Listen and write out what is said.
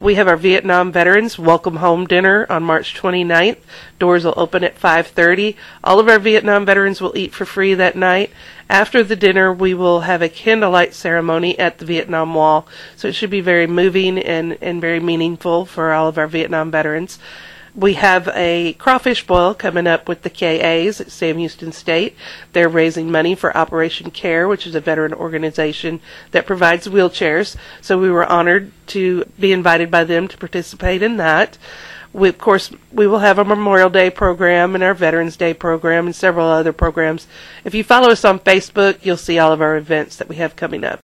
We have our Vietnam Veterans Welcome Home Dinner on March 29th. Doors will open at 5:30. All of our Vietnam veterans will eat for free that night. After the dinner, we will have a candlelight ceremony at the Vietnam Wall. So it should be very moving and very meaningful for all of our Vietnam veterans. We have a crawfish boil coming up with the KAs at Sam Houston State. They're raising money for Operation CARE, which is a veteran organization that provides wheelchairs. So we were honored to be invited by them to participate in that. Of course, we will have a Memorial Day program and our Veterans Day program and several other programs. If you follow us on Facebook, you'll see all of our events that we have coming up.